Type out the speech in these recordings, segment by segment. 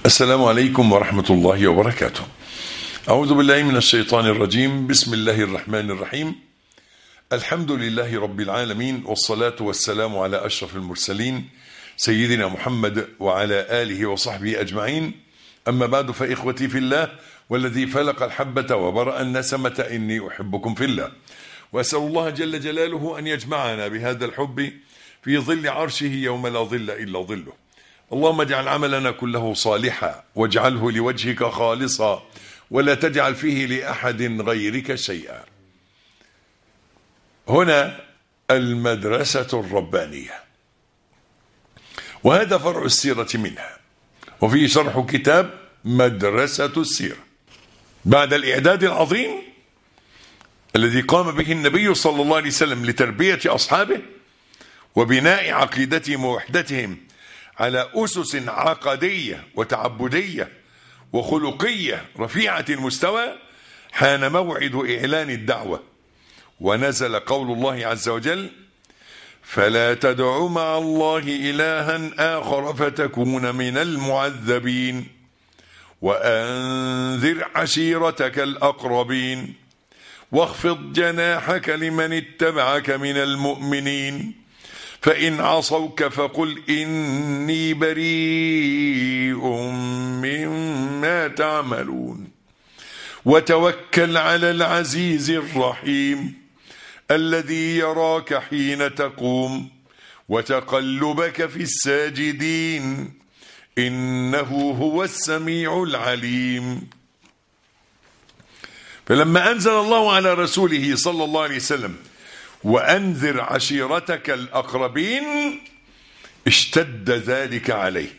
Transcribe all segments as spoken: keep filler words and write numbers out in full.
السلام عليكم ورحمة الله وبركاته. أعوذ بالله من الشيطان الرجيم. بسم الله الرحمن الرحيم. الحمد لله رب العالمين، والصلاة والسلام على أشرف المرسلين سيدنا محمد وعلى آله وصحبه أجمعين. أما بعد، فإخوتي في الله والذي فلق الحبة وبرأ النسمة إني أحبكم في الله، وأسأل الله جل جلاله أن يجمعنا بهذا الحب في ظل عرشه يوم لا ظل إلا ظله. اللهم اجعل عملنا كله صالحا واجعله لوجهك خالصا ولا تجعل فيه لأحد غيرك شيئا. هنا المدرسة الربانية، وهذا فرع السيرة منها، وفيه شرح كتاب مدرسة السيرة بعد الإعداد العظيم الذي قام به النبي صلى الله عليه وسلم لتربية أصحابه وبناء عقيدتهم ووحدتهم على أسس عقدية وتعبدية وخلقية رفيعة المستوى. حان موعد إعلان الدعوة، ونزل قول الله عز وجل: فلا تدع مع الله إلها آخر فتكون من المعذبين وأنذر عشيرتك الأقربين واخفض جناحك لمن اتبعك من المؤمنين فإن عصوك فقل إني بريء مما تعملون وتوكل على العزيز الرحيم الذي يراك حين تقوم وتقلبك في الساجدين إنه هو السميع العليم. فلما أنزل الله على رسوله صلى الله عليه وسلم وأنذر عشيرتك الأقربين اشتد ذلك عليه،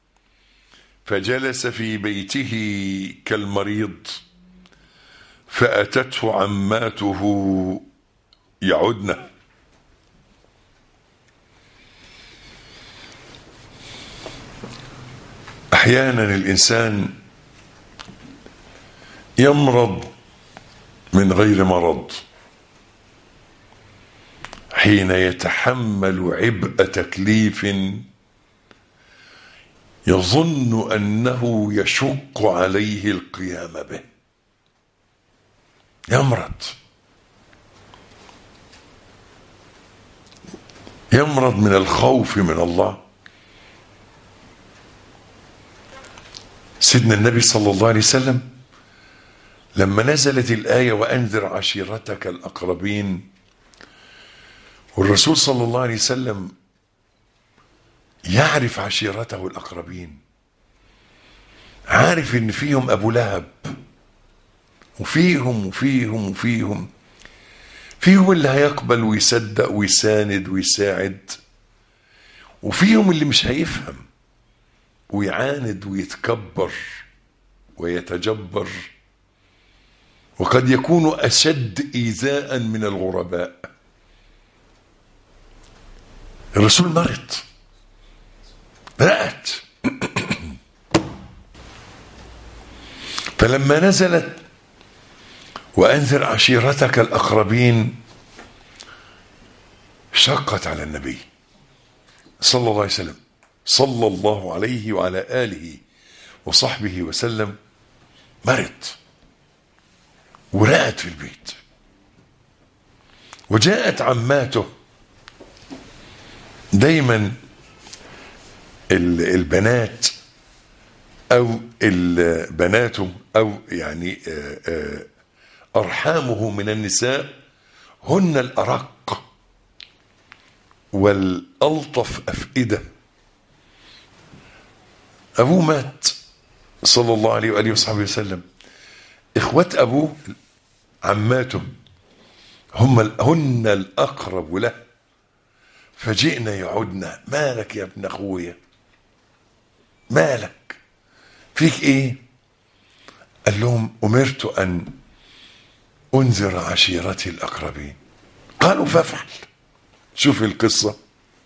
فجلس في بيته كالمريض، فأتته عماته يعدنه. أحيانا الإنسان يمرض من غير مرض حين يتحمل عبء تكليف يظن أنه يشق عليه القيام به. يمرض يمرض من الخوف من الله. سيدنا النبي صلى الله عليه وسلم لما نزلت الآية وأنذر عشيرتك الأقربين، والرسول صلى الله عليه وسلم يعرف عشيرته الأقربين، عارف إن فيهم أبو لهب وفيهم وفيهم وفيهم فيهم اللي هيقبل ويصدق ويساند ويساعد، وفيهم اللي مش هيفهم ويعاند ويتكبر ويتجبر، وقد يكون أشد إيذاء من الغرباء. الرسول مرض، رأت. فلما نزلت وأنذر عشيرتك الأقربين شقت على النبي صلى الله عليه وسلم صلى الله عليه وعلى آله وصحبه وسلم. مرض ورأت في البيت، وجاءت عماته. دايما البنات أو البنات أو يعني أرحامه من النساء هن الأرق والألطف أفئدة. أبوه مات صلى الله عليه وآله وصحبه وسلم. إخوة أبوه عماته هم هن الأقرب له، فجئنا يعودنا: مالك يا ابن أخويا، مالك، فيك إيه؟ قال لهم: أمرت أن أنذر عشيرتي الأقربين. قالوا: فافعل. شوف القصة.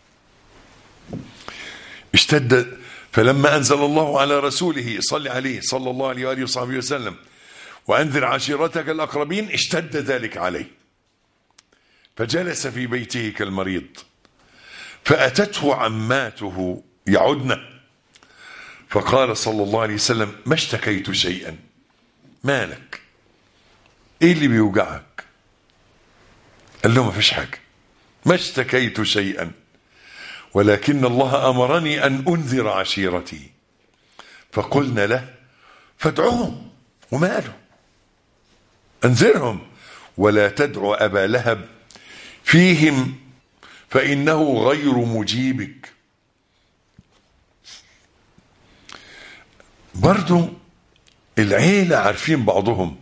اشتد، فلما أنزل الله على رسوله صلى عليه صلى الله عليه وآله وصحبه وسلم وأنذر عشيرتك الأقربين اشتد ذلك عليه، فجلس في بيته كالمريض، فأتته عماته يعدنه، فقال صلى الله عليه وسلم: ما اشتكيت شيئا. مالك؟ ايه اللي بيوجعك؟ قال له: ما فيش حاجة، ما اشتكيت شيئا، ولكن الله أمرني أن أنذر عشيرتي. فقلنا له: فادعوهم. وماله، أنذرهم، ولا تدعو أبا لهب فيهم فإنه غير مجيبك. برضو العيلة عارفين بعضهم،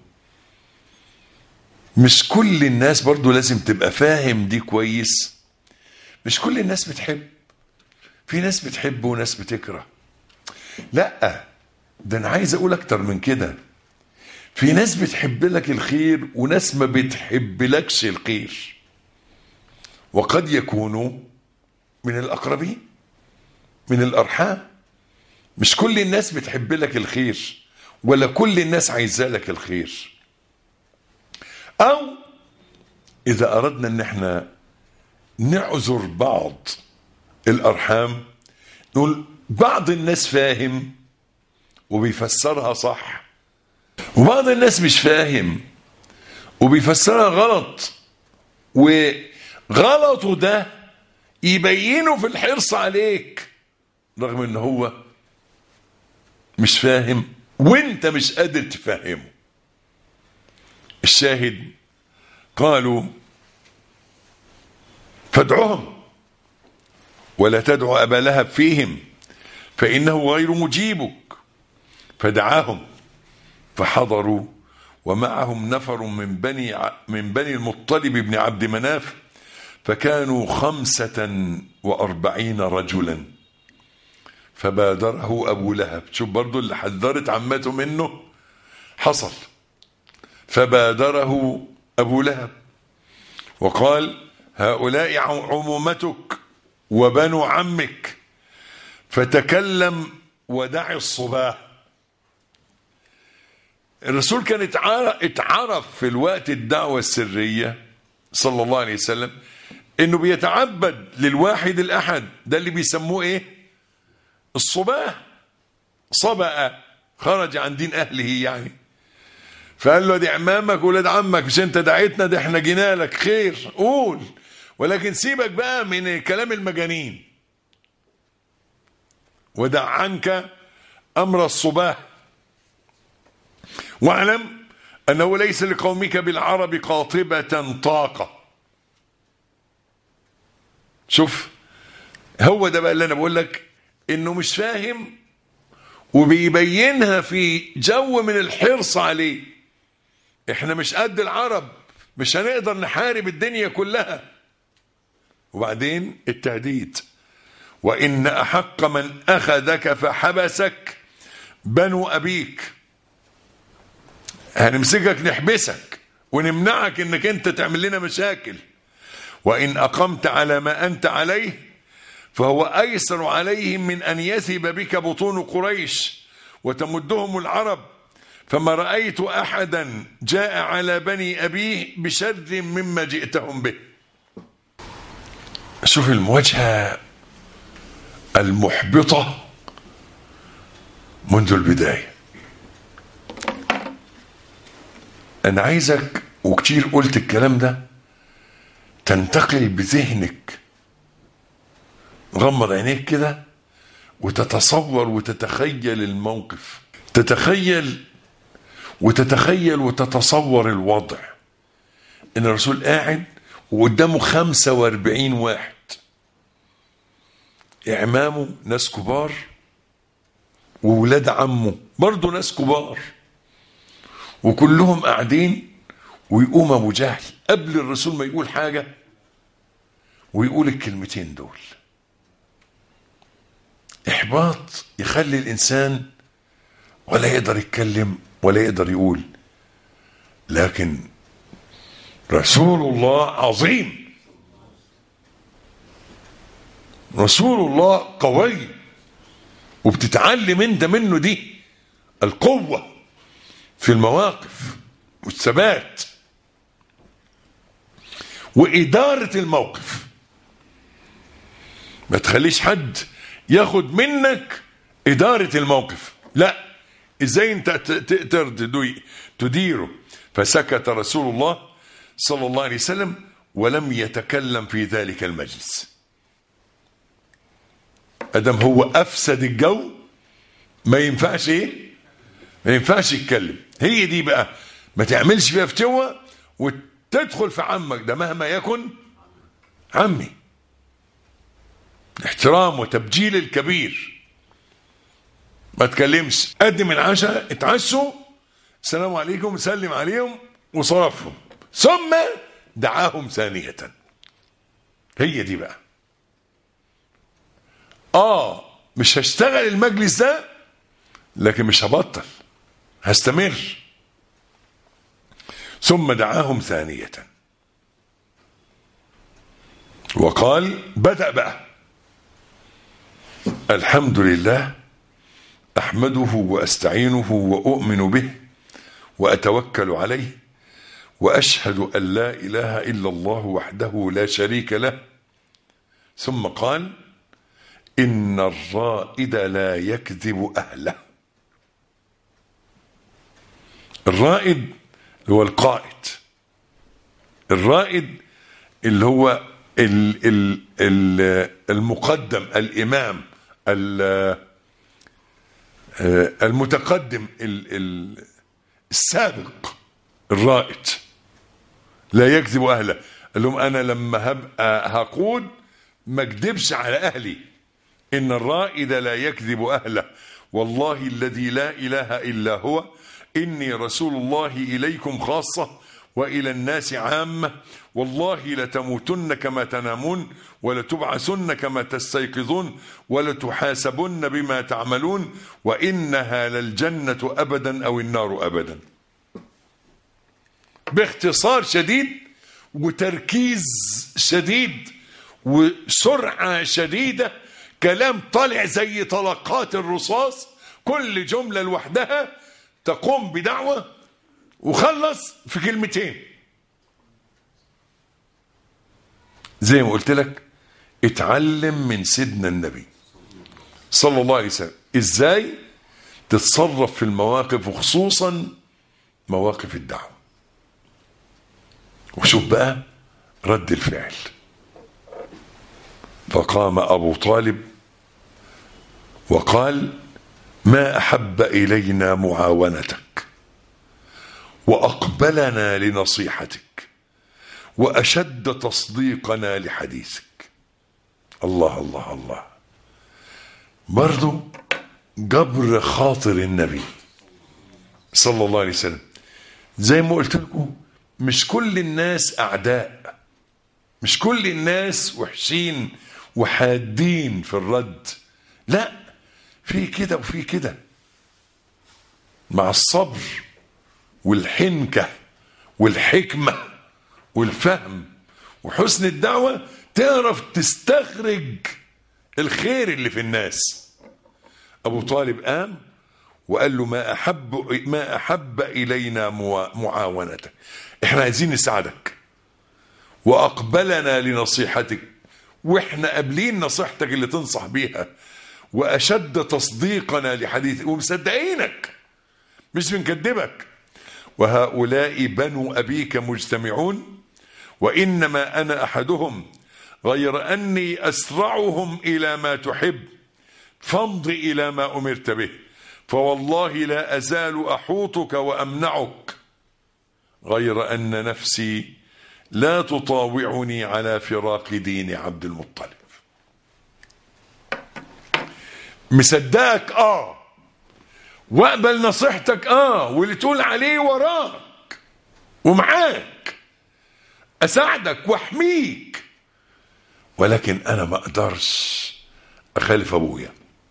مش كل الناس، برضو لازم تبقى فاهم دي كويس. مش كل الناس بتحب، في ناس بتحب وناس بتكره. لا، ده انا عايز اقول اكتر من كده، في ناس بتحب لك الخير وناس ما بتحب لكش الخير، وقد يكونوا من الاقربين، من الارحام. مش كل الناس بتحب لك الخير، ولا كل الناس عايزة لك الخير. او اذا اردنا ان احنا نعذر بعض الارحام، نقول بعض الناس فاهم وبيفسرها صح، وبعض الناس مش فاهم وبيفسرها غلط، وغلطه ده يبينه في الحرص عليك رغم ان هو مش فاهم وانت مش قادر تفهمه. الشاهد قالوا: فادعوهم ولا تدعو أبا لهب فيهم فإنه غير مجيبك. فدعاهم فحضروا، ومعهم نفر من بني من بني المطلب بن عبد مناف، فكانوا خمسة وأربعين رجلا. فبادره أبو لهب، شوف برضو اللي حذرت عمته منه حصل. فبادره أبو لهب وقال: هؤلاء عمومتك وبنو عمك، فتكلم ودع الصباه. الرسول كان اتعرف في الوقت الدعوة السرية صلى الله عليه وسلم انه بيتعبد للواحد الاحد، ده اللي بيسموه ايه؟ الصباه. صبأ، خرج عن دين اهله يعني. فقال له: دي عمامك ولاد عمك، مش انت دعيتنا، ده احنا جينا لك خير، قول، ولكن سيبك بقى من كلام المجانين، ودع عنك امر الصباه، واعلم انه ليس لقومك بالعرب قاطبة طاقة. شوف، هو ده بقى اللي انا بقول لك، انه مش فاهم وبيبينها في جو من الحرص عليه. احنا مش قد العرب، مش هنقدر نحارب الدنيا كلها. وبعدين التهديد: وإن أحق من أخذك فحبسك بنو أبيك، هنمسكك نحبسك ونمنعك انك انت تعمل لنا مشاكل. وإن أقمت على ما أنت عليه فهو أيسر عليهم من أن يثب بك بطون قريش وتمدهم العرب، فما رأيت أحدا جاء على بني أبيه بشر مما جئتهم به. شوف المواجهة المحبطة منذ البداية. أنا عايزك، وكتير قلت الكلام ده، تنتقل بذهنك، غمض عينيك كده وتتصور وتتخيل الموقف، تتخيل وتتخيل وتتصور الوضع. ان الرسول قاعد وقدامه خمسة واربعين واحد، اعمامه ناس كبار، وولاد عمه برضه ناس كبار، وكلهم قاعدين. ويقوم ابو جهل قبل الرسول ما يقول حاجة ويقول الكلمتين دول. احباط يخلي الانسان ولا يقدر يتكلم ولا يقدر يقول. لكن رسول الله عظيم، رسول الله قوي، وبتتعلم انت منه دي القوة في المواقف والثبات وإدارة الموقف. ما تخليش حد ياخد منك إدارة الموقف، لا، إزاي أنت تقدر تديره. فسكت رسول الله صلى الله عليه وسلم ولم يتكلم في ذلك المجلس. أدم هو أفسد الجو، ما ينفعش إيه؟ ما ينفعش يتكلم. هي دي بقى، ما تعملش فيها فتوة وتدخل في عمك ده مهما يكن عمي. احترام وتبجيل الكبير. ما تكلمش، قدم العشاء، اتعشوا، السلام عليكم، سلم عليهم وصرفهم، ثم دعاهم ثانية. هي دي بقى. اه مش هشتغل المجلس ده، لكن مش هبطل، هستمر. ثم دعاهم ثانية وقال، بدأ بقى: الحمد لله أحمده وأستعينه وأؤمن به وأتوكل عليه وأشهد أن لا إله إلا الله وحده لا شريك له. ثم قال: إن الرائد لا يكذب أهله. الرائد هو القائد، الرائد اللي هو ال ال ال المقدم، الإمام، المتقدم، السابق. الرائد لا يكذب أهله، قال لهم أنا لما هبقى هقود ما اكذبش على أهلي. إن الرائد لا يكذب أهله والله الذي لا إله إلا هو إني رسول الله إليكم خاصة وإلى الناس عامة والله لتموتن كما تنامون ولتبعثن كما تستيقظون ولتحاسبن بما تعملون وإنها للجنة أبدا أو النار أبدا. باختصار شديد وتركيز شديد وسرعة شديدة، كلام طالع زي طلقات الرصاص، كل جملة لوحدها تقوم بدعوة، وخلص في كلمتين. زي ما قلت لك، اتعلم من سيدنا النبي صلى الله عليه وسلم ازاي تتصرف في المواقف، وخصوصا مواقف الدعوة. وشوف بقى رد الفعل. فقام أبو طالب وقال: ما أحب إلينا معاونتك وأقبلنا لنصيحتك وأشد تصديقنا لحديثك. الله الله الله. برضو جبر خاطر النبي صلى الله عليه وسلم. زي ما قلت لكم، مش كل الناس أعداء، مش كل الناس وحشين وحادين في الرد، لا، في كده وفي كده. مع الصبر والحنكة والحكمة والفهم وحسن الدعوة تعرف تستخرج الخير اللي في الناس. أبو طالب قام وقال له: ما أحب, ما أحب إلينا معاونتك، إحنا عايزين نساعدك، وأقبلنا لنصيحتك، وإحنا قابلين نصيحتك اللي تنصح بيها، وأشد تصديقنا لحديثك، ومصدقينك مش بنكذبك. وهؤلاء بنو أبيك مجتمعون وإنما أنا أحدهم غير أني أسرعهم إلى ما تحب، فامض إلى ما أمرت به، فوالله لا أزال أحوطك وأمنعك، غير أن نفسي لا تطاوعني على فراق دين عبد المطلب. مصدقك آه، واقبل نصيحتك آه، واللي تقول عليه وراك ومعاك، أساعدك واحميك، ولكن أنا ما أقدرش أخالف أبويا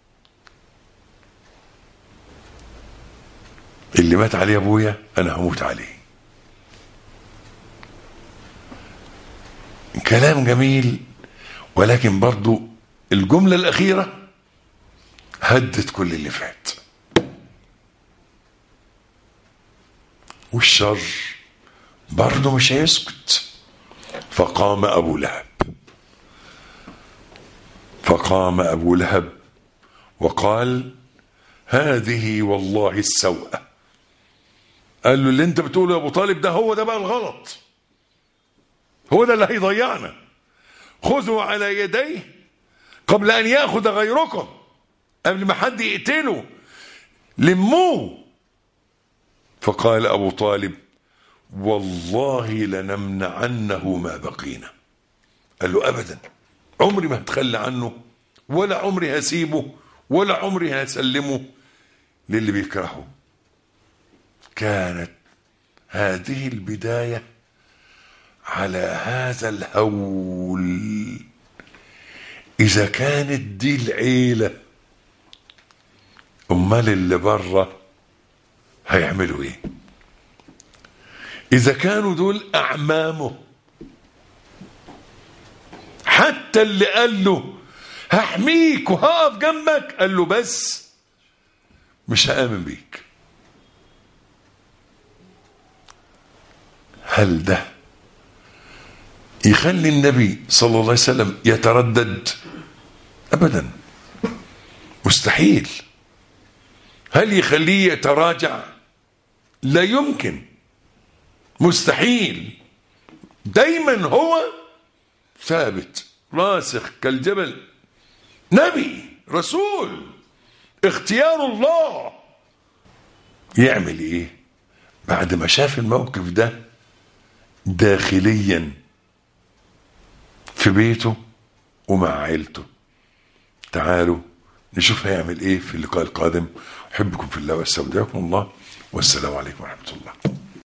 اللي مات عليه أبويا، أنا هموت عليه. كلام جميل، ولكن برضو الجملة الأخيرة هدت كل اللي فات. والشر برضو مش هيسكت. فقام أبو لهب فقام أبو لهب وقال: هذه والله السوءة. قال له اللي انت بتقوله يا ابو طالب ده هو ده بقى الغلط، هو ده اللي هيضيعنا. خذوا على يديه قبل ان ياخذ غيركم، قبل ما حد يقتله لموه. فقال ابو طالب والله لنمنعنه ما بقينا. قال له ابدا، عمري ما هتخلى عنه، ولا عمري هسيبه، ولا عمري هسلمه للي بيكرهه. كانت هذه البداية على هذا الهول. إذا كانت دي العيلة، أمال اللي بره هيعملوا إيه؟ إذا كانوا دول أعمامه، حتى اللي قال له هحميك وهقف جنبك قال له بس مش هآمن بيك. هل ده يخلي النبي صلى الله عليه وسلم يتردد؟ أبدا، مستحيل. هل يخليه يتراجع؟ لا يمكن، مستحيل. دايما هو ثابت راسخ كالجبل، نبي رسول اختيار الله. يعمل ايه بعد ما شاف الموقف ده داخليا في بيته ومع عائلته؟ تعالوا نشوف هيعمل ايه في اللقاء القادم. احبكم في الله واستودعكم الله، والسلام عليكم ورحمة الله.